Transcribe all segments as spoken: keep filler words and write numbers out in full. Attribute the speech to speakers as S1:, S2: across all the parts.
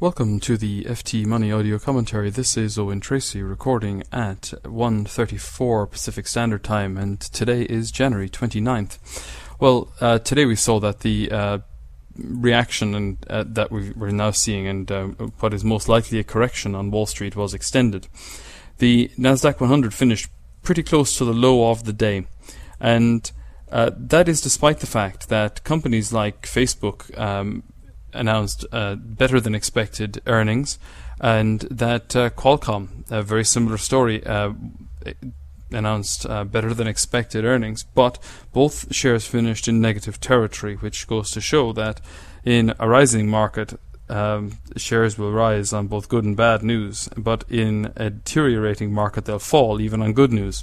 S1: Welcome to the F T Money audio commentary. This is Owen Tracy recording at one thirty-four Pacific Standard Time, and today is January twenty-ninth. Well, uh, today we saw that the uh, reaction and uh, that we, we're now seeing and uh, what is most likely a correction on Wall Street was extended. The Nasdaq one hundred finished pretty close to the low of the day, and uh, that is despite the fact that companies like Facebook um, announced uh, better than expected earnings, and that uh, Qualcomm, a very similar story, uh, announced uh, better than expected earnings, but both shares finished in negative territory, which goes to show that in a rising market, um, shares will rise on both good and bad news, but in a deteriorating market they'll fall even on good news.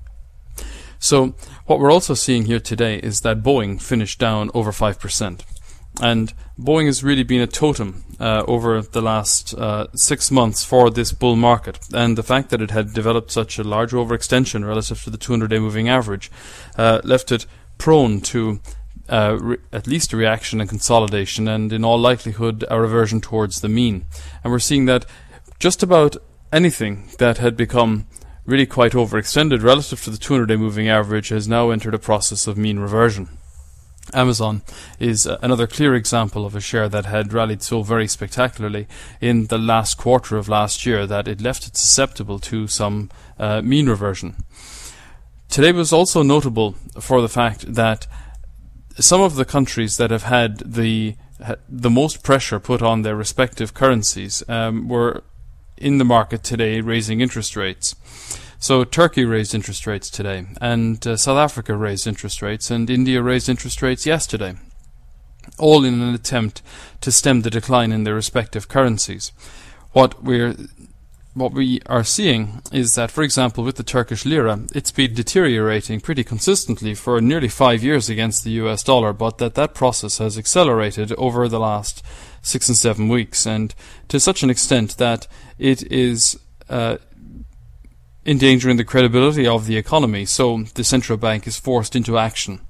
S1: So what we're also seeing here today is that Boeing finished down over five percent. And Boeing has really been a totem uh, over the last uh, six months for this bull market. And the fact that it had developed such a large overextension relative to the two hundred day moving average uh, left it prone to uh, re- at least a reaction and consolidation, and in all likelihood a reversion towards the mean. And we're seeing that just about anything that had become really quite overextended relative to the two hundred day moving average has now entered a process of mean reversion. Amazon is another clear example of a share that had rallied so very spectacularly in the last quarter of last year that it left it susceptible to some uh, mean reversion. Today was also notable for the fact that some of the countries that have had the the most pressure put on their respective currencies um, were in the market today raising interest rates. So Turkey raised interest rates today, and uh, South Africa raised interest rates, and India raised interest rates yesterday, all in an attempt to stem the decline in their respective currencies. What we're what we are seeing is that, for example, with the Turkish lira, it's been deteriorating pretty consistently for nearly five years against the U S dollar, but that that process has accelerated over the last six and seven weeks, and to such an extent that it is uh, endangering the credibility of the economy, so the central bank is forced into action.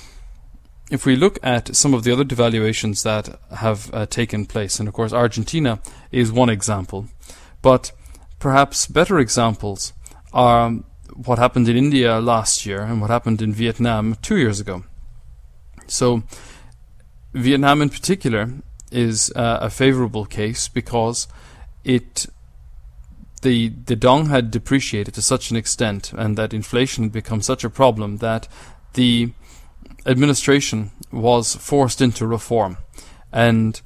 S1: If we look at some of the other devaluations that have uh, taken place, and of course Argentina is one example, but perhaps better examples are what happened in India last year and what happened in Vietnam two years ago. So Vietnam in particular is uh, a favorable case because it The the dong had depreciated to such an extent, and that inflation had become such a problem that the administration was forced into reform. And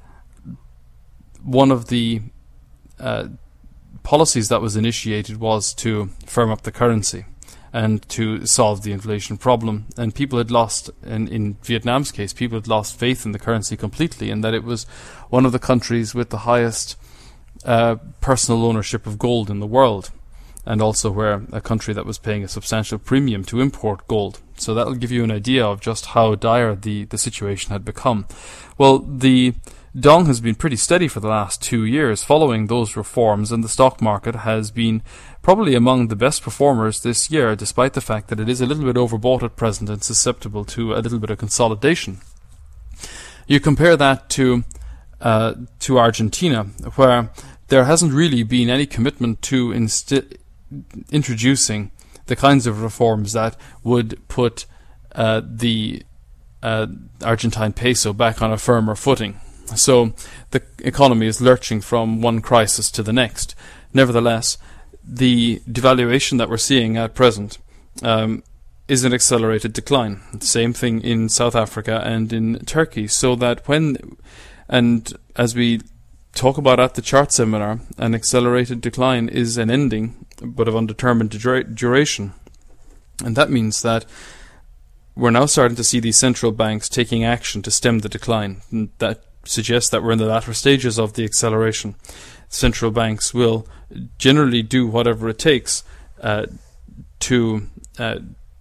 S1: one of the uh, policies that was initiated was to firm up the currency and to solve the inflation problem. And people had lost, in, in Vietnam's case, people had lost faith in the currency completely, and that it was one of the countries with the highest Uh, personal ownership of gold in the world, and also where a country that was paying a substantial premium to import gold. So that will give you an idea of just how dire the, the situation had become. Well, the dong has been pretty steady for the last two years following those reforms, and the stock market has been probably among the best performers this year, despite the fact that it is a little bit overbought at present and susceptible to a little bit of consolidation. You compare that to uh, to Argentina, where there hasn't really been any commitment to insti- introducing the kinds of reforms that would put uh, the uh, Argentine peso back on a firmer footing. So the economy is lurching from one crisis to the next. Nevertheless, the devaluation that we're seeing at present um, is an accelerated decline. Same thing in South Africa and in Turkey. So that when, and as we talk about at the chart seminar, an accelerated decline is an ending, but of undetermined dura- duration. And that means that we're now starting to see these central banks taking action to stem the decline. And that suggests that we're in the latter stages of the acceleration. Central banks will generally do whatever it takes uh, to uh,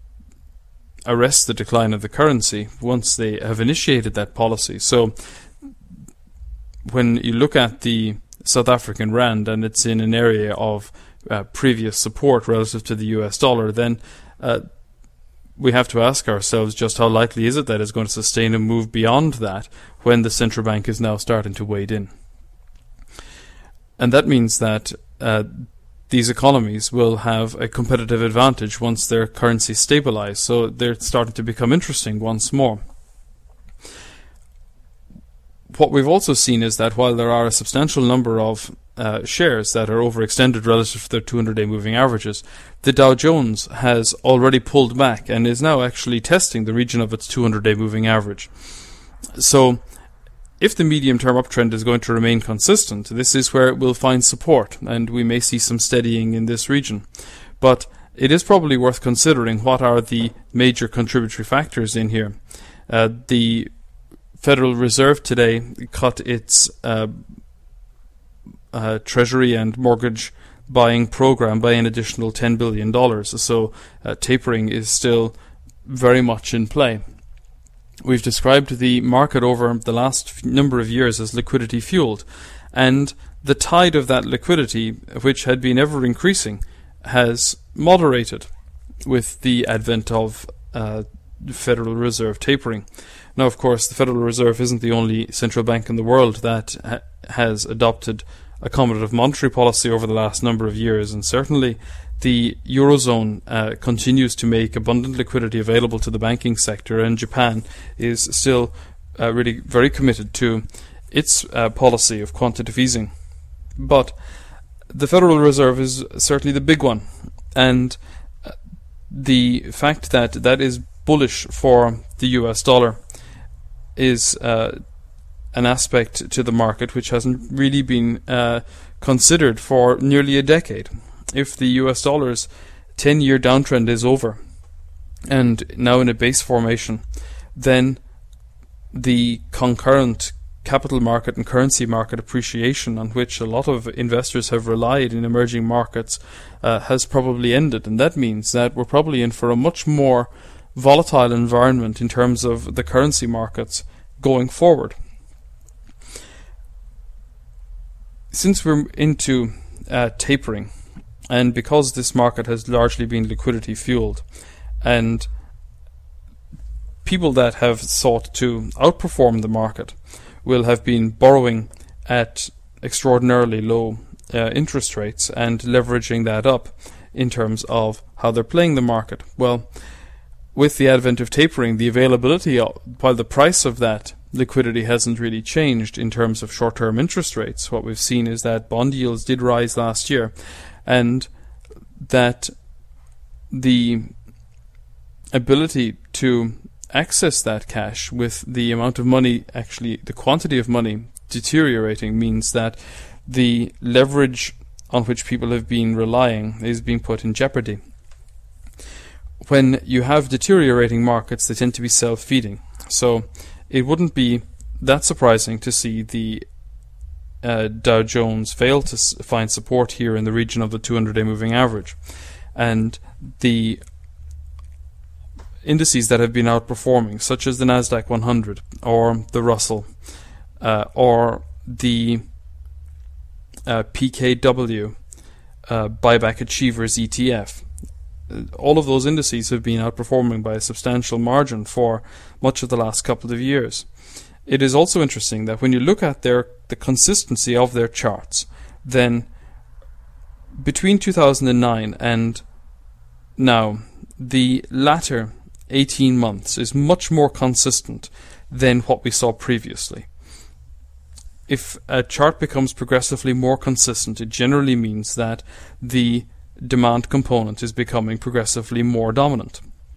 S1: arrest the decline of the currency once they have initiated that policy. So when you look at the South African rand and it's in an area of uh, previous support relative to the U S dollar, then uh, we have to ask ourselves just how likely is it that it's going to sustain a move beyond that when the central bank is now starting to wade in. and that means that uh, these economies will have a competitive advantage once their currency stabilizes. So they're starting to become interesting once more. What we've also seen is that while there are a substantial number of uh, shares that are overextended relative to their two hundred day moving averages, the Dow Jones has already pulled back and is now actually testing the region of its two hundred day moving average. So if the medium-term uptrend is going to remain consistent, this is where it will find support, and we may see some steadying in this region. But it is probably worth considering what are the major contributory factors in here. Uh, the Federal Reserve today cut its uh, uh, Treasury and mortgage buying program by an additional ten billion dollars. So uh, tapering is still very much in play. We've described the market over the last number of years as liquidity fueled, and the tide of that liquidity, which had been ever increasing, has moderated with the advent of uh, Federal Reserve tapering. Now, of course, the Federal Reserve isn't the only central bank in the world that ha- has adopted accommodative monetary policy over the last number of years, and certainly the Eurozone uh, continues to make abundant liquidity available to the banking sector, and Japan is still uh, really very committed to its uh, policy of quantitative easing. But the Federal Reserve is certainly the big one, and uh, the fact that that is bullish for the U S dollar is uh, an aspect to the market which hasn't really been uh, considered for nearly a decade. If the U S dollar's ten-year downtrend is over and now in a base formation, then the concurrent capital market and currency market appreciation on which a lot of investors have relied in emerging markets uh, has probably ended, and that means that we're probably in for a much more volatile environment in terms of the currency markets going forward. Since we're into uh, tapering, and because this market has largely been liquidity fueled, and people that have sought to outperform the market will have been borrowing at extraordinarily low uh, interest rates and leveraging that up in terms of how they're playing the market. Well, with the advent of tapering, the availability, of, while the price of that liquidity hasn't really changed in terms of short-term interest rates, what we've seen is that bond yields did rise last year, and that the ability to access that cash with the amount of money, actually the quantity of money deteriorating, means that the leverage on which people have been relying is being put in jeopardy. When you have deteriorating markets, they tend to be self-feeding. So it wouldn't be that surprising to see the uh, Dow Jones fail to s- find support here in the region of the two hundred day moving average. And the indices that have been outperforming, such as the Nasdaq one hundred or the Russell uh, or the uh, P K W uh, Buyback Achievers E T F, all of those indices have been outperforming by a substantial margin for much of the last couple of years. It is also interesting that when you look at their the consistency of their charts, then between two thousand nine and now, the latter eighteen months is much more consistent than what we saw previously. If a chart becomes progressively more consistent, it generally means that the demand component is becoming progressively more dominant.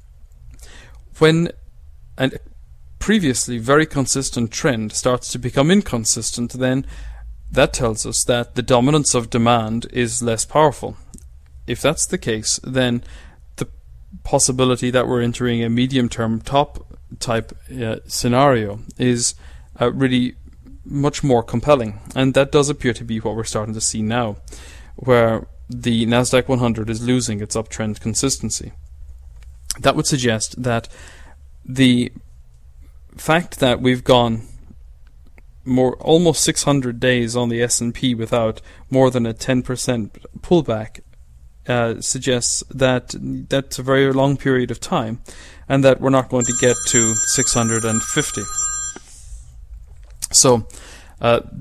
S1: When a previously very consistent trend starts to become inconsistent, then that tells us that the dominance of demand is less powerful. If that's the case, then the possibility that we're entering a medium-term top type uh, scenario is uh, really much more compelling, and that does appear to be what we're starting to see now, where the Nasdaq one hundred is losing its uptrend consistency. That would suggest that the fact that we've gone more almost six hundred days on the S and P without more than a ten percent pullback uh, suggests that that's a very long period of time, and that we're not going to get to six hundred fifty. So uh,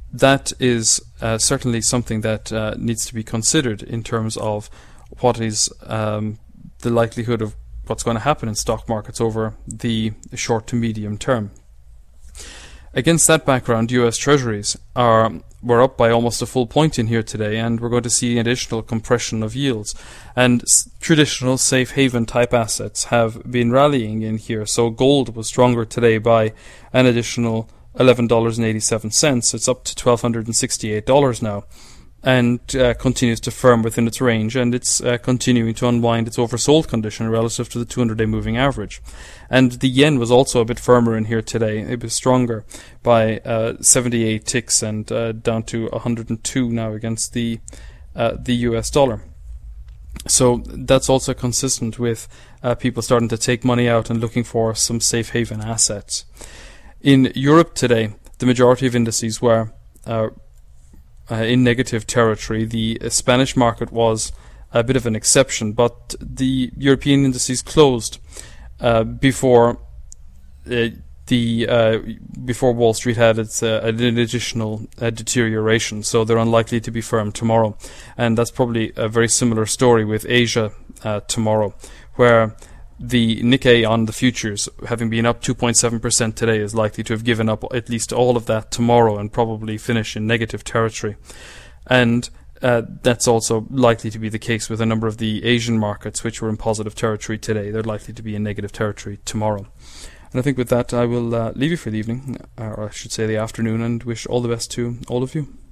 S1: that is uh, certainly something that uh, needs to be considered in terms of what is um, the likelihood of what's going to happen in stock markets over the short to medium term. Against that background, U S Treasuries are were up by almost a full point in here today, and we're going to see additional compression of yields. And s- traditional safe haven type assets have been rallying in here. So gold was stronger today by an additional eleven dollars and eighty-seven cents. It's up to twelve hundred sixty-eight dollars now, and uh, continues to firm within its range, and it's uh, continuing to unwind its oversold condition relative to the two hundred day moving average. And the yen was also a bit firmer in here today. It was stronger by uh, seventy-eight ticks and uh, down to one hundred two now against the uh, the U S dollar. So that's also consistent with uh, people starting to take money out and looking for some safe haven assets. In Europe today, the majority of indices were uh, Uh, in negative territory. The uh, Spanish market was a bit of an exception, but the European indices closed uh, before uh, the uh, before Wall Street had its uh, an additional uh, deterioration, so they're unlikely to be firm tomorrow. And that's probably a very similar story with Asia uh, tomorrow, where the Nikkei on the futures, having been up two point seven percent today, is likely to have given up at least all of that tomorrow and probably finish in negative territory. And uh, that's also likely to be the case with a number of the Asian markets, which were in positive territory today. They're likely to be in negative territory tomorrow. And I think with that, I will uh, leave you for the evening, or I should say the afternoon, and wish all the best to all of you.